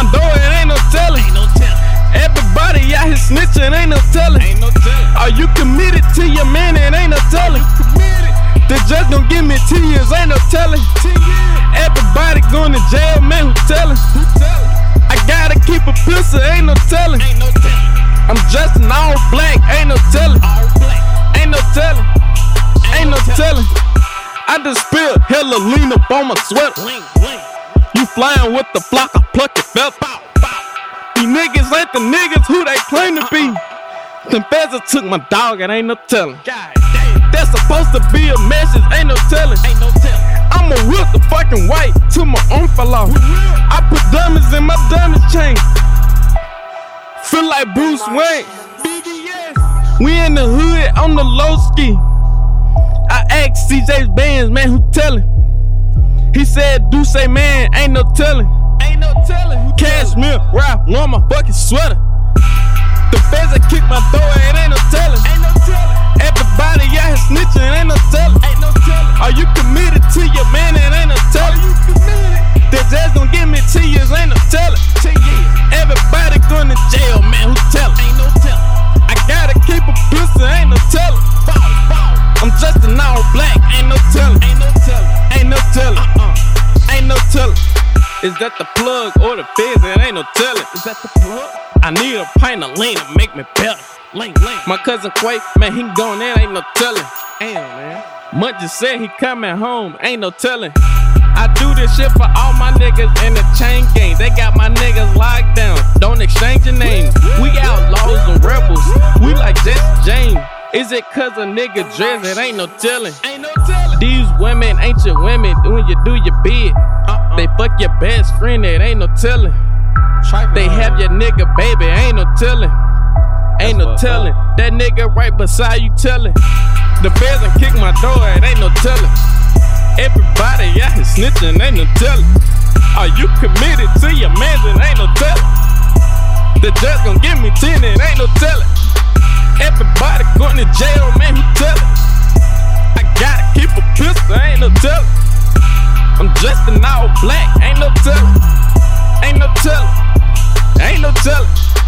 my door, it ain't no telling. Everybody out here snitching, ain't no telling. Are you committed to your man? It ain't no telling. The judge gon' give me 10 years, ain't no telling. Everybody going to jail, man, who telling? I gotta keep a pistol, ain't no telling. I'm dressed in all black, ain't no telling. Ain't no telling. Ain't no telling. I just spilled hella lean up on my sweater. You flying with the flock, I pluck your feather. These niggas ain't the niggas who they claim to be. Them feds took my dog, it ain't no telling. That's supposed to be a message, ain't no telling. I'ma whip the fucking white till my arm fell off. I put diamonds in my diamond chain. Feel like Bruce Wayne. We in the hood on the low ski. I asked CJ's bands, man, who tellin'? He said, do say man, ain't no tellin'. Cashmere, Ralph, on my fucking sweater. The feds that kick my door, it ain't no tellin'. Everybody out here snitching, ain't no tellin'. Are you committed to your man? It ain't no tellin'. The judge gon' give me 10 years, ain't no tellin'. Everybody going to jail, man, who tellin'? I gotta keep a pistol, ain't no tellin'. I'm dressed in all black, ain't no tellin'. Ain't no tellin'. Ain't no tellin'. Is that the plug or the fizz? It ain't no tellin'. Is that the plug? I need a pint of lean to make me better. My cousin Quay, man, he gone in, ain't no tellin'. Damn, man. Mutt just said he coming home, ain't no tellin'. I do this shit for all my niggas in the chain gang. They got my niggas locked down, don't exchange your name. We outlaws and rebels, we like Jesse James. Is it cause a nigga dress? It ain't no tellin'. These women ain't your women when you do your bid. They fuck your best friend, it ain't no tellin'. They have your nigga baby, ain't no tellin'. Ain't no tellin'. That nigga right beside you tellin'. The feds done kick my door, it ain't no tellin'. Everybody out here snitching, ain't no tellin'. Are you committed to your man? It ain't no tellin'. The judge gon' give me 10, it ain't no tellin'. Everybody going to jail, man, who tellin'? I gotta keep a pistol, ain't no tellin'. I'm dressed in all black, ain't no tellin'. Ain't no tellin'. Ain't no tellin'.